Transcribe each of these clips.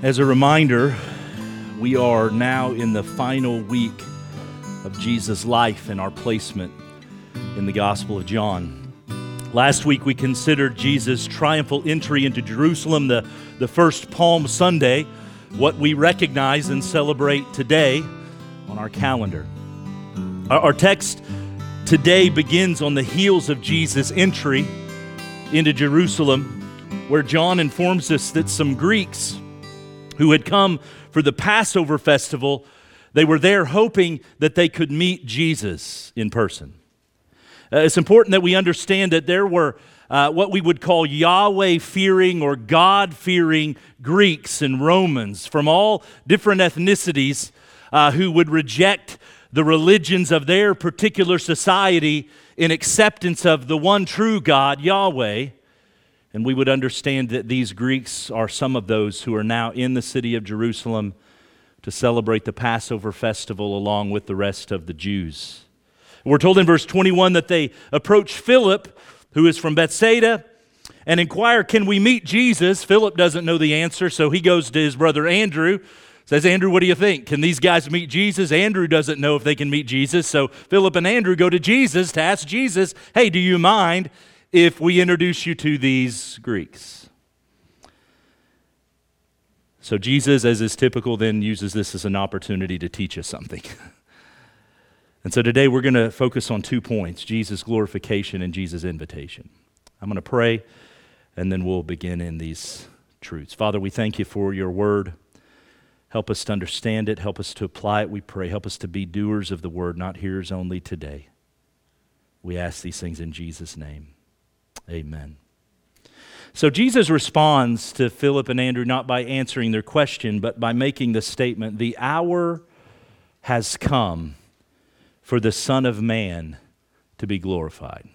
As a reminder, we are now in the final week of Jesus' life and our placement in the Gospel of John. Last week we considered Jesus' triumphal entry into Jerusalem, the first Palm Sunday, what we recognize and celebrate today on our calendar. Our text today begins on the heels of Jesus' entry into Jerusalem, where John informs us that some Greeks who had come for the Passover festival, they were there hoping that they could meet Jesus in person. It's important that we understand that there were what we would call Yahweh-fearing or God-fearing Greeks and Romans from all different ethnicities who would reject the religions of their particular society in acceptance of the one true God, Yahweh. And we would understand that these Greeks are some of those who are now in the city of Jerusalem to celebrate the Passover festival along with the rest of the Jews. We're told in verse 21 that they approach Philip, who is from Bethsaida, and inquire, can we meet Jesus? Philip doesn't know the answer, so he goes to his brother Andrew, says, Andrew, what do you think? Can these guys meet Jesus? Andrew doesn't know if they can meet Jesus, so Philip and Andrew go to Jesus to ask Jesus, hey, do you mind if we introduce you to these Greeks? So Jesus, as is typical, then uses this as an opportunity to teach us something. And so today we're going to focus on 2 points, Jesus' glorification and Jesus' invitation. I'm going to pray, and then we'll begin in these truths. Father, we thank you for your word. Help us to understand it. Help us to apply it, we pray. Help us to be doers of the word, not hearers only today. We ask these things in Jesus' name. Amen. So Jesus responds to Philip and Andrew not by answering their question, but by making the statement, the hour has come for the Son of Man to be glorified.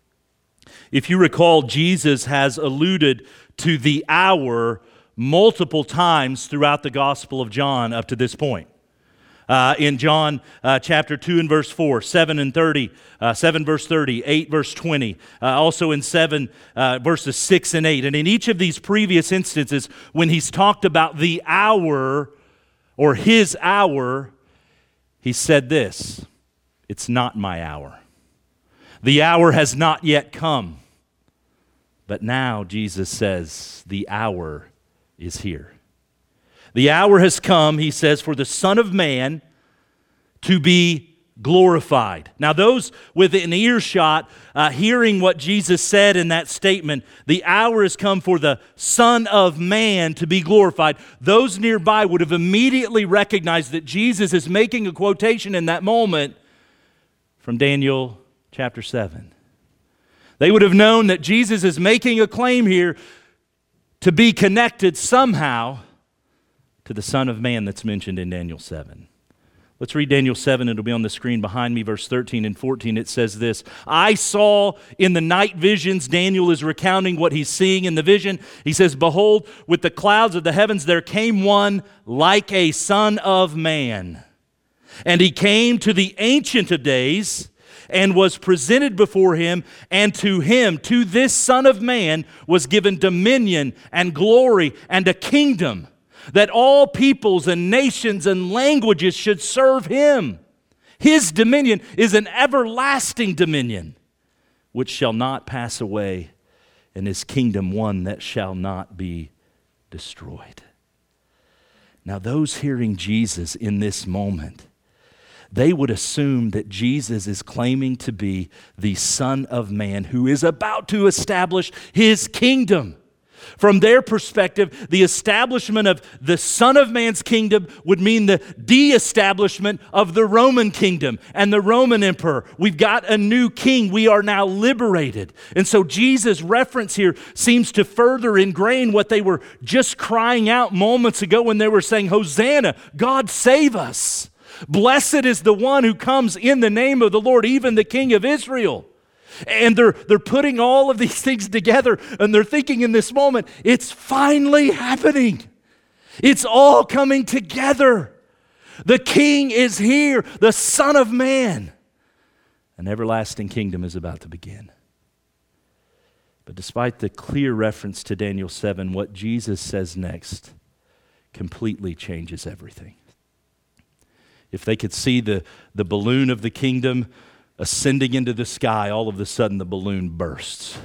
If you recall, Jesus has alluded to the hour multiple times throughout the Gospel of John up to this point. In John chapter 2 and verse 4, 7 and 30, 7 verse 30, 8 verse 20, also in 7 verses 6 and 8. And in each of these previous instances, when he's talked about the hour or his hour, he said this, it's not my hour. The hour has not yet come. But now Jesus says the hour is here. The hour has come, he says, for the Son of Man to be glorified. Now those within earshot, hearing what Jesus said in that statement, the hour has come for the Son of Man to be glorified, those nearby would have immediately recognized that Jesus is making a quotation in that moment from Daniel chapter 7. They would have known that Jesus is making a claim here to be connected somehow to the Son of Man that's mentioned in Daniel 7. Let's read Daniel 7. It'll be on the screen behind me, verse 13 and 14. It says this, I saw in the night visions, Daniel is recounting what he's seeing in the vision. He says, behold, with the clouds of the heavens there came one like a son of man. And he came to the Ancient of Days and was presented before him, and to him, to this Son of Man, was given dominion and glory and a kingdom, that all peoples and nations and languages should serve him. His dominion is an everlasting dominion, which shall not pass away, and his kingdom one that shall not be destroyed. Now those hearing Jesus in this moment, they would assume that Jesus is claiming to be the Son of Man who is about to establish his kingdom. From their perspective, the establishment of the Son of Man's kingdom would mean the de-establishment of the Roman kingdom and the Roman emperor. We've got a new king. We are now liberated. And so Jesus' reference here seems to further ingrain what they were just crying out moments ago when they were saying, Hosanna, God save us. Blessed is the one who comes in the name of the Lord, even the King of Israel. And they're putting all of these things together, and they're thinking in this moment, it's finally happening. It's all coming together. The King is here, the Son of Man. An everlasting kingdom is about to begin. But despite the clear reference to Daniel 7, what Jesus says next completely changes everything. If they could see the balloon of the kingdom ascending into the sky, all of a sudden the balloon bursts.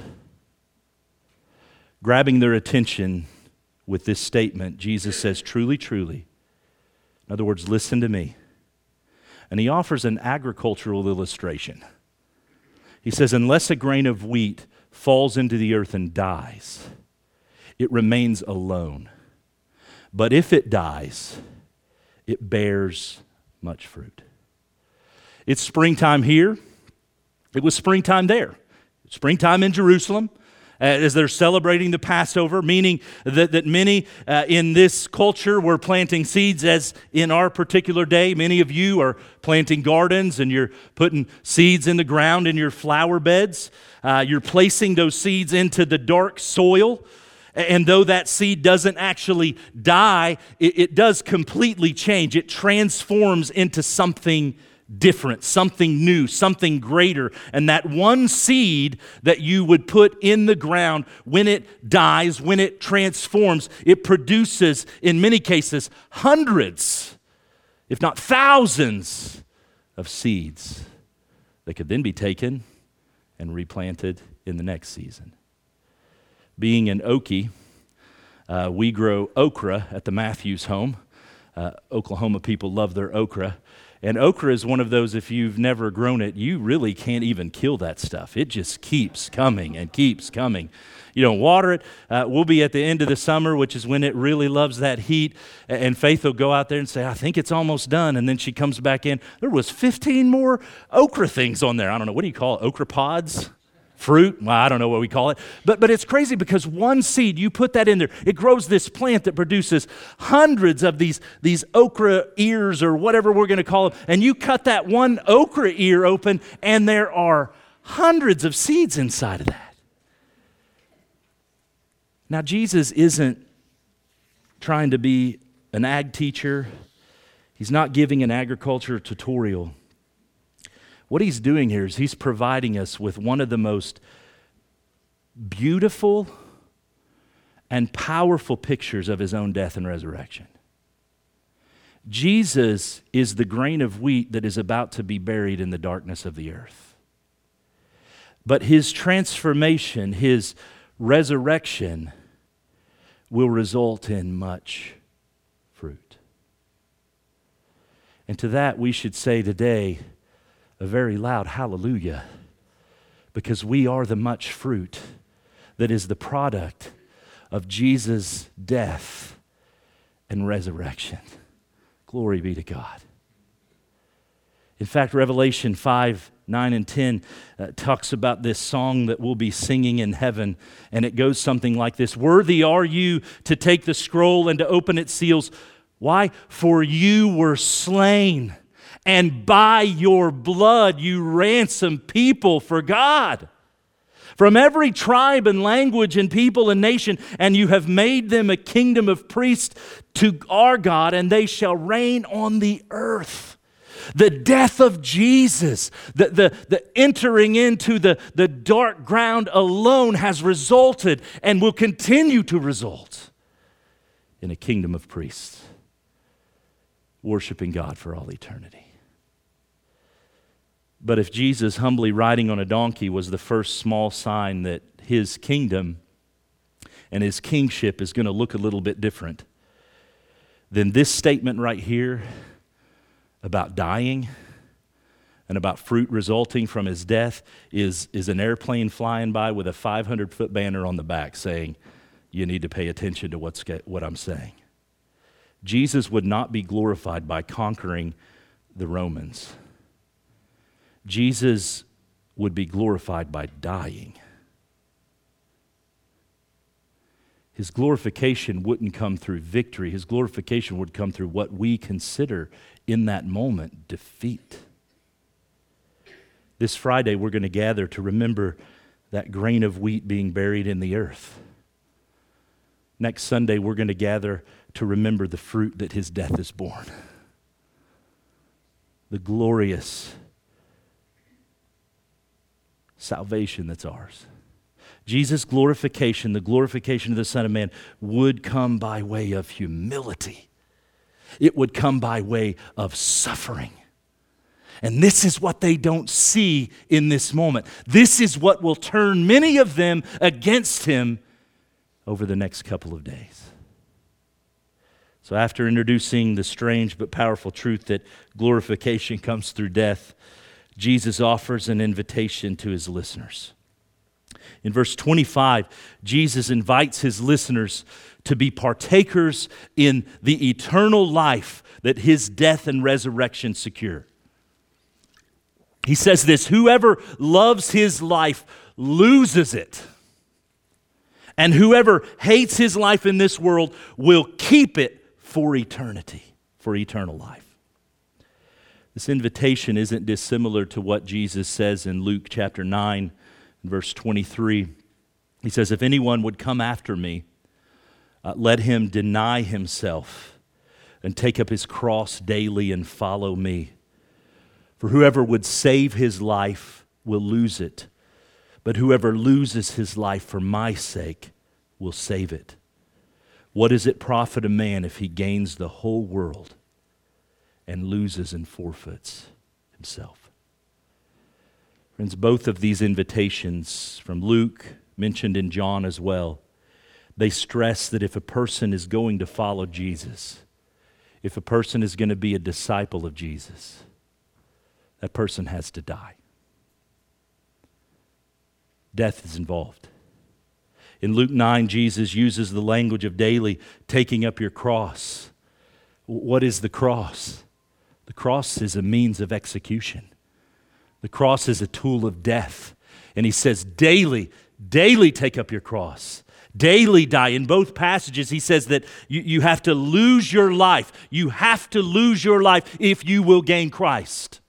Grabbing their attention with this statement, Jesus says, truly, truly. In other words, listen to me. And he offers an agricultural illustration. He says, unless a grain of wheat falls into the earth and dies, it remains alone. But if it dies, it bears much fruit. It's springtime here. It was springtime there. Springtime in Jerusalem as they're celebrating the Passover, meaning that many in this culture were planting seeds, as in our particular day. Many of you are planting gardens and you're putting seeds in the ground in your flower beds. You're placing those seeds into the dark soil. And though that seed doesn't actually die, it does completely change. It transforms into something different, something new, something greater. And that one seed that you would put in the ground, when it dies, when it transforms, it produces, in many cases, hundreds, if not thousands, of seeds that could then be taken and replanted in the next season. Being an Okie, we grow okra at the Matthews home. Oklahoma people love their okra. And okra is one of those, if you've never grown it, you really can't even kill that stuff. It just keeps coming and keeps coming. You don't water it. We'll be at the end of the summer, which is when it really loves that heat. And Faith will go out there and say, I think it's almost done. And then she comes back in. There was 15 more okra things on there. I don't know. What do you call it? Okra pods? Fruit? Well, I don't know what we call it. But it's crazy because one seed, you put that in there, it grows this plant that produces hundreds of these okra ears or whatever we're going to call them. And you cut that one okra ear open and there are hundreds of seeds inside of that. Now, Jesus isn't trying to be an ag teacher. He's not giving an agriculture tutorial. What he's doing here is he's providing us with one of the most beautiful and powerful pictures of his own death and resurrection. Jesus is the grain of wheat that is about to be buried in the darkness of the earth. But his transformation, his resurrection, will result in much fruit. And to that we should say today, a very loud hallelujah, because we are the much fruit that is the product of Jesus' death and resurrection. Glory be to God. In fact, Revelation 5, 9, and 10 talks about this song that we'll be singing in heaven, and it goes something like this. Worthy are you to take the scroll and to open its seals. Why? For you were slain, and by your blood you ransomed people for God from every tribe and language and people and nation, and you have made them a kingdom of priests to our God, and they shall reign on the earth. The death of Jesus, the entering into the dark ground alone has resulted and will continue to result in a kingdom of priests, worshiping God for all eternity. But if Jesus humbly riding on a donkey was the first small sign that his kingdom and his kingship is going to look a little bit different, then this statement right here about dying and about fruit resulting from his death is an airplane flying by with a 500-foot banner on the back saying, you need to pay attention to what I'm saying. Jesus would not be glorified by conquering the Romans. Jesus would be glorified by dying. His glorification wouldn't come through victory. His glorification would come through what we consider in that moment defeat. This Friday, we're going to gather to remember that grain of wheat being buried in the earth. Next Sunday, we're going to gather to remember the fruit that his death is born. The glorious salvation that's ours. Jesus' glorification, the glorification of the Son of Man, would come by way of humility. It would come by way of suffering. And this is what they don't see in this moment. This is what will turn many of them against him over the next couple of days. So after introducing the strange but powerful truth that glorification comes through death, Jesus offers an invitation to his listeners. In verse 25, Jesus invites his listeners to be partakers in the eternal life that his death and resurrection secure. He says this, "Whoever loves his life loses it. And whoever hates his life in this world will keep it for eternity, for eternal life." This invitation isn't dissimilar to what Jesus says in Luke chapter 9, verse 23. He says, "If anyone would come after me, let him deny himself and take up his cross daily and follow me. For whoever would save his life will lose it, but whoever loses his life for my sake will save it. What does it profit a man if he gains the whole world and loses and forfeits himself?" Friends, both of these invitations from Luke, mentioned in John as well, they stress that if a person is going to follow Jesus, if a person is going to be a disciple of Jesus, that person has to die. Death is involved. In Luke 9, Jesus uses the language of daily taking up your cross. What is the cross? The cross is a means of execution. The cross is a tool of death. And he says daily take up your cross. Daily die. In both passages, he says that you have to lose your life. You have to lose your life if you will gain Christ.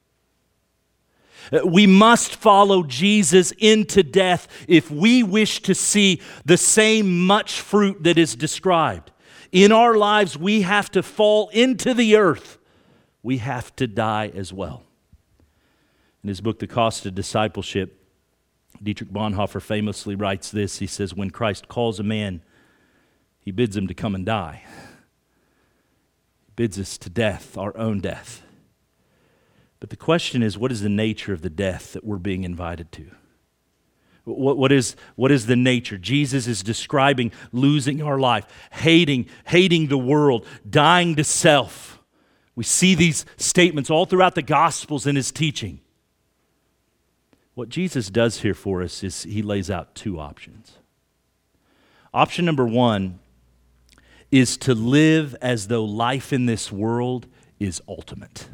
We must follow Jesus into death if we wish to see the same much fruit that is described. In our lives, we have to fall into the earth. We have to die as well. In his book, The Cost of Discipleship, Dietrich Bonhoeffer famously writes this. He says, "When Christ calls a man, he bids him to come and die. He bids us to death, our own death. But the question is, what is the nature of the death that we're being invited to? What is the nature? Jesus is describing losing our life, hating the world, dying to self. We see these statements all throughout the Gospels in his teaching. What Jesus does here for us is he lays out two options. Option number one is to live as though life in this world is ultimate.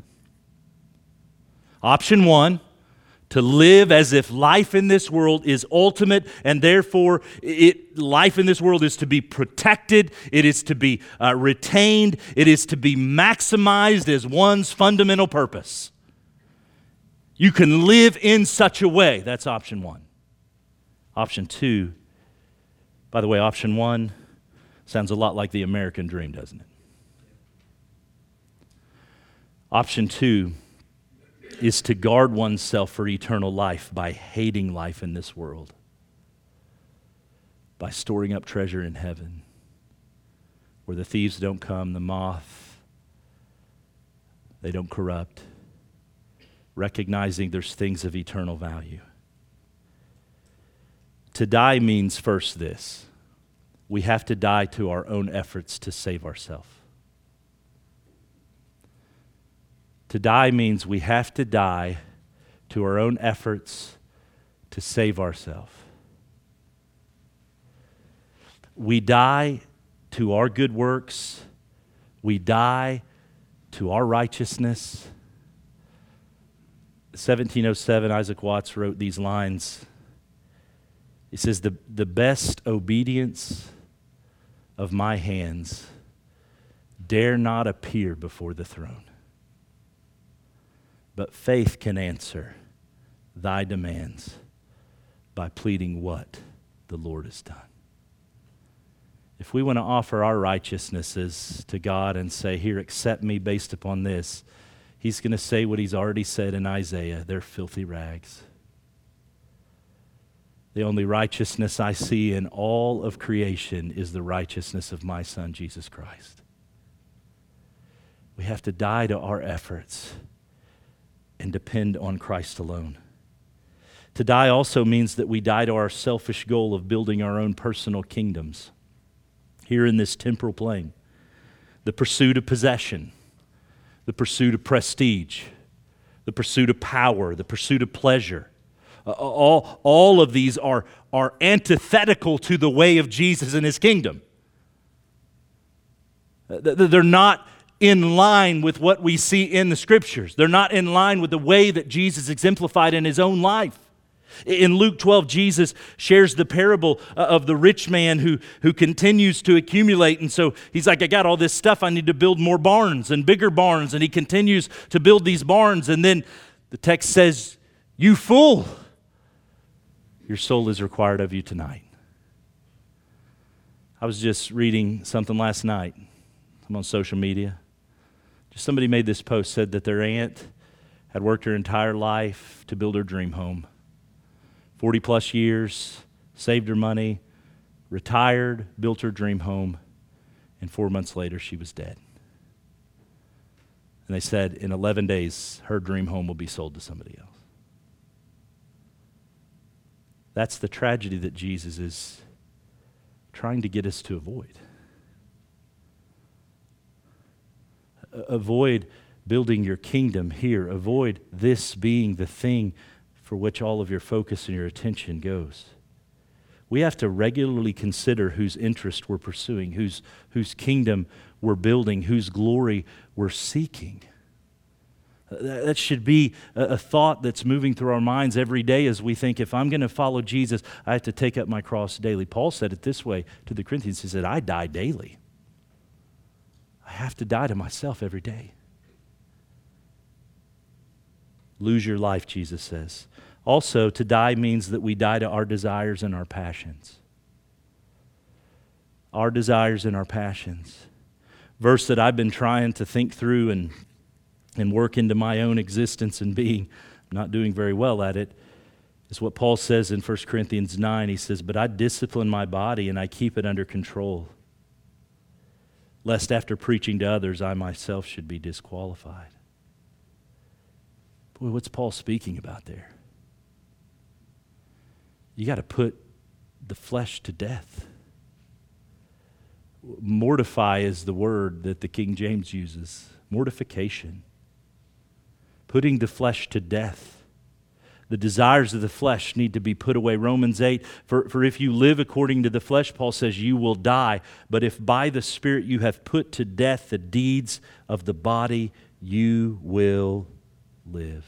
Option one, to live as if life in this world is ultimate, and therefore life in this world is to be protected, it is to be retained, it is to be maximized as one's fundamental purpose. You can live in such a way. That's option one. Option two, by the way, option one sounds a lot like the American dream, doesn't it? Option two is to guard oneself for eternal life by hating life in this world, by storing up treasure in heaven, where the thieves don't come, the moth, they don't corrupt, recognizing there's things of eternal value. To die means first this: we have to die to our own efforts to save ourselves. To die means we have to die to our own efforts to save ourselves. We die to our good works. We die to our righteousness. 1707, Isaac Watts wrote these lines. He says, the best obedience of my hands dare not appear before the throne. But faith can answer thy demands by pleading what the Lord has done. If we want to offer our righteousnesses to God and say, here, accept me based upon this, he's going to say what he's already said in Isaiah: they're filthy rags. The only righteousness I see in all of creation is the righteousness of my Son, Jesus Christ. We have to die to our efforts and depend on Christ alone. To die also means that we die to our selfish goal of building our own personal kingdoms here in this temporal plane. The pursuit of possession, the pursuit of prestige, the pursuit of power, the pursuit of pleasure. All of these are antithetical to the way of Jesus and his kingdom. They're not in line with what we see in the Scriptures. They're not in line with the way that Jesus exemplified in his own life. In Luke 12, Jesus shares the parable of the rich man who continues to accumulate. And so he's like, I got all this stuff. I need to build more barns and bigger barns. And he continues to build these barns. And then the text says, you fool, your soul is required of you tonight. I was just reading something last night. I'm on social media. Just somebody made this post, said that their aunt had worked her entire life to build her dream home. 40 plus years, saved her money, retired, built her dream home, and 4 months later she was dead. And they said in 11 days her dream home will be sold to somebody else. That's the tragedy that Jesus is trying to get us to avoid. Avoid building your kingdom here. Avoid this being the thing for which all of your focus and your attention goes. We have to regularly consider whose interest we're pursuing, whose kingdom we're building, whose glory we're seeking. That should be a thought that's moving through our minds every day as we think, if I'm going to follow Jesus, I have to take up my cross daily. Paul said it this way to the Corinthians. He said, I die daily. I have to die to myself every day. Lose your life, Jesus says. Also, to die means that we die to our desires and our passions. Our desires and our passions. Verse that I've been trying to think through and work into my own existence and being, I'm not doing very well at it, is what Paul says in 1 Corinthians 9. He says, but I discipline my body and I keep it under control, lest after preaching to others, I myself should be disqualified. Boy, what's Paul speaking about there? You got to put the flesh to death. Mortify is the word that the King James uses. Mortification. Putting the flesh to death. The desires of the flesh need to be put away. Romans 8, for if you live according to the flesh, Paul says, you will die. But if by the Spirit you have put to death the deeds of the body, you will live.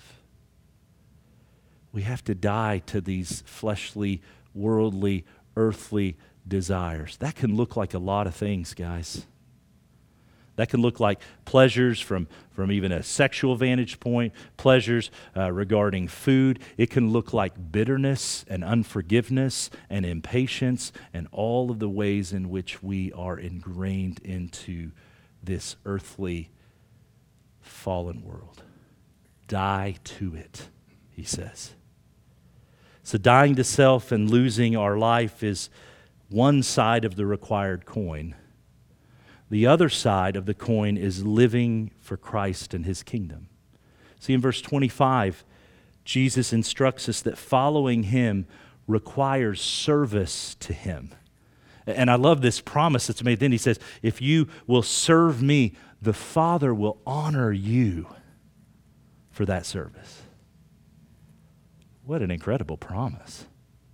We have to die to these fleshly, worldly, earthly desires. That can look like a lot of things, guys. That can look like pleasures from even a sexual vantage point, pleasures regarding food. It can look like bitterness and unforgiveness and impatience and all of the ways in which we are ingrained into this earthly fallen world. Die to it, he says. So dying to self and losing our life is one side of the required coin. The other side of the coin is living for Christ and his kingdom. See, in verse 25, Jesus instructs us that following him requires service to him. And I love this promise that's made. Then he says, if you will serve me, the Father will honor you for that service. What an incredible promise.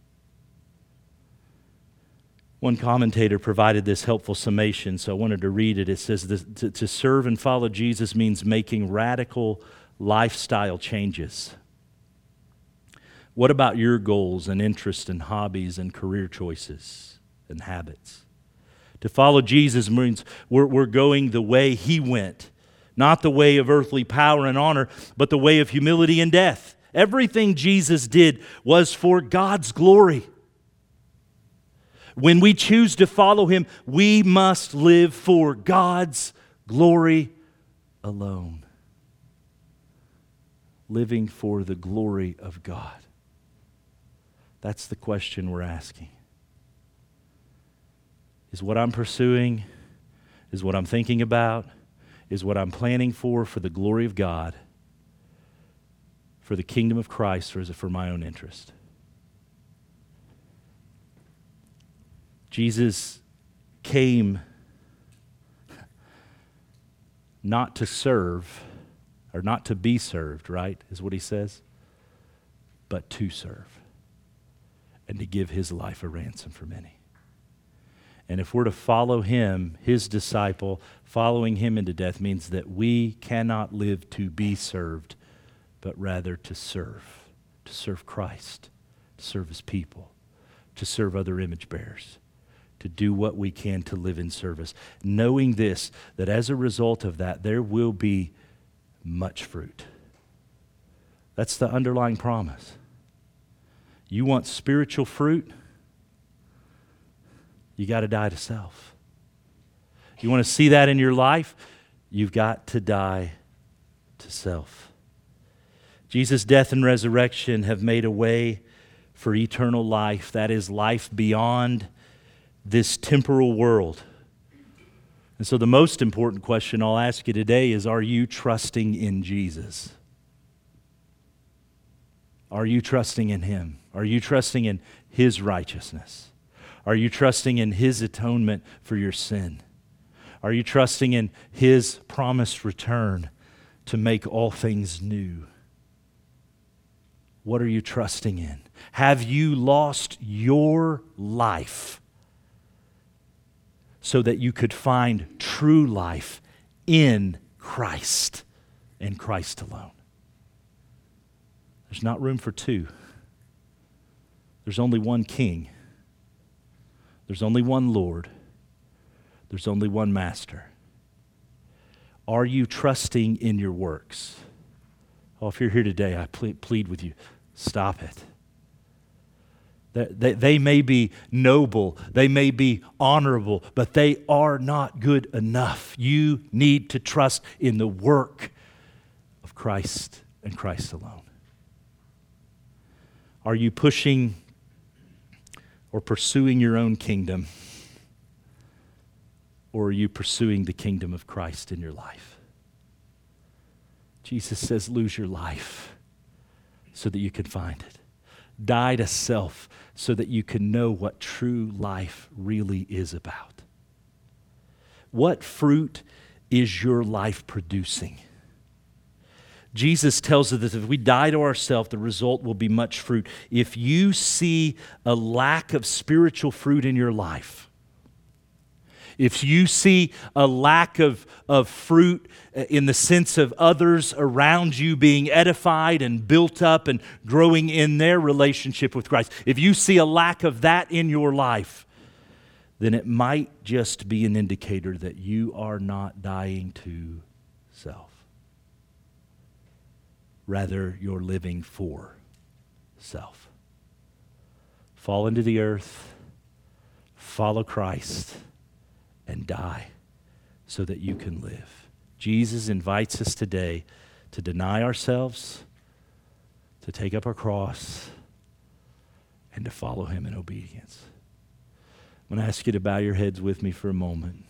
One commentator provided this helpful summation, so I wanted to read it. It says, to serve and follow Jesus means making radical lifestyle changes. What about your goals and interests and hobbies and career choices and habits? To follow Jesus means we're going the way he went, not the way of earthly power and honor, but the way of humility and death. Everything Jesus did was for God's glory. When we choose to follow him, we must live for God's glory alone. Living for the glory of God. That's the question we're asking. Is what I'm pursuing, is what I'm thinking about, is what I'm planning for the glory of God, for the kingdom of Christ, or is it for my own interest? Jesus came not to serve, or not to be served, right, is what he says, but to serve and to give his life a ransom for many. And if we're to follow him, his disciple, following him into death means that we cannot live to be served, but rather to serve Christ, to serve his people, to serve other image bearers, to do what we can to live in service, knowing this, that as a result of that, there will be much fruit. That's the underlying promise. You want spiritual fruit? You got to die to self. You want to see that in your life? You've got to die to self. Jesus' death and resurrection have made a way for eternal life. That is life beyond this temporal world. And so the most important question I'll ask you today is, are you trusting in Jesus? Are you trusting in him? Are you trusting in his righteousness? Are you trusting in his atonement for your sin? Are you trusting in his promised return to make all things new? What are you trusting in? Have you lost your life so that you could find true life in Christ and Christ alone? There's not room for two. There's only one King. There's only one Lord. There's only one Master. Are you trusting in your works? Oh, if you're here today, I plead with you, stop it. They may be noble, they may be honorable, but they are not good enough. You need to trust in the work of Christ and Christ alone. Are you pushing or pursuing your own kingdom? Or are you pursuing the kingdom of Christ in your life? Jesus says, lose your life so that you can find it. Die to self so that you can know what true life really is about. What fruit is your life producing? Jesus tells us that if we die to ourselves, the result will be much fruit. If you see a lack of spiritual fruit in your life, if you see a lack of fruit in the sense of others around you being edified and built up and growing in their relationship with Christ, if you see a lack of that in your life, then it might just be an indicator that you are not dying to self. Rather, you're living for self. Fall into the earth, follow Christ, and die so that you can live. Jesus invites us today to deny ourselves, to take up our cross, and to follow him in obedience. I'm going to ask you to bow your heads with me for a moment.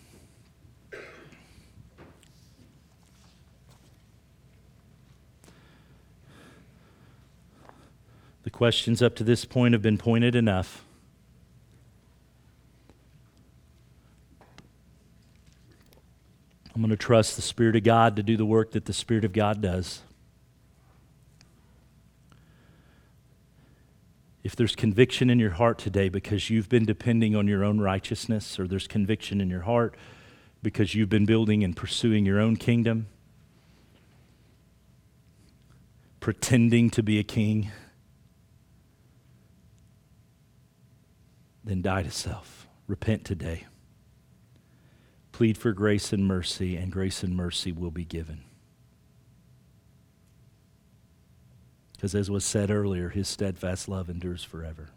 The questions up to this point have been pointed enough. I'm going to trust the Spirit of God to do the work that the Spirit of God does. If there's conviction in your heart today because you've been depending on your own righteousness, or there's conviction in your heart because you've been building and pursuing your own kingdom, pretending to be a king, then die to self. Repent today. Plead for grace and mercy will be given. Because as was said earlier, his steadfast love endures forever.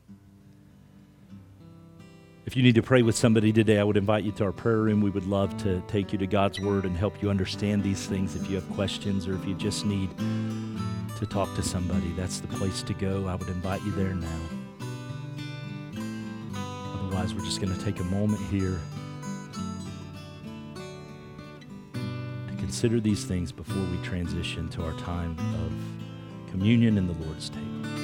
If you need to pray with somebody today, I would invite you to our prayer room. We would love to take you to God's Word and help you understand these things. If you have questions or if you just need to talk to somebody, that's the place to go. I would invite you there now. lives, we're just going to take a moment here to consider these things before we transition to our time of communion and the Lord's table.